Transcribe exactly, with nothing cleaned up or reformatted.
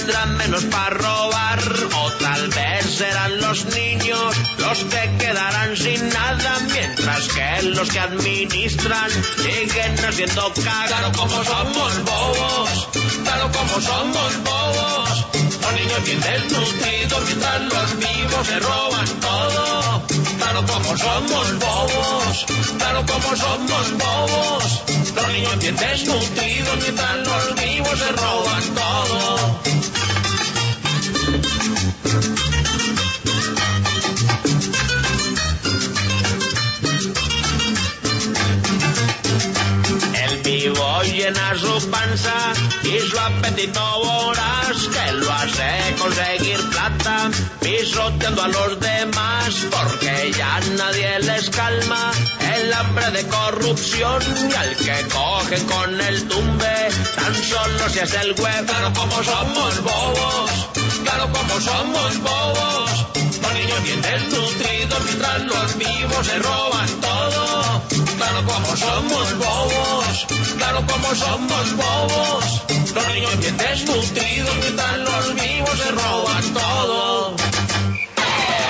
tendrán menos para robar, o tal vez serán los niños los que quedarán sin nada, mientras que los que administran siguen haciendo cagar. Claro como somos bobos, claro como somos bobos, los niños bien desnutridos mientras los vivos se roban todo. Claro como somos bobos, claro como somos bobos, los niños bien desnutridos mientras los vivos se roban todo. El vivo llena su panza y su apetito voraz, que lo hace conseguir plata pisoteando a los demás, porque ya nadie les calma el hambre de corrupción, y al que cogen con el tumbe tan solo si es el web. Claro como somos bobos, claro como somos bobos, los niños bien desnutridos mientras los vivos se roban todo. Claro como somos bobos, claro como somos bobos, los niños bien desnutridos mientras los vivos se roban todo.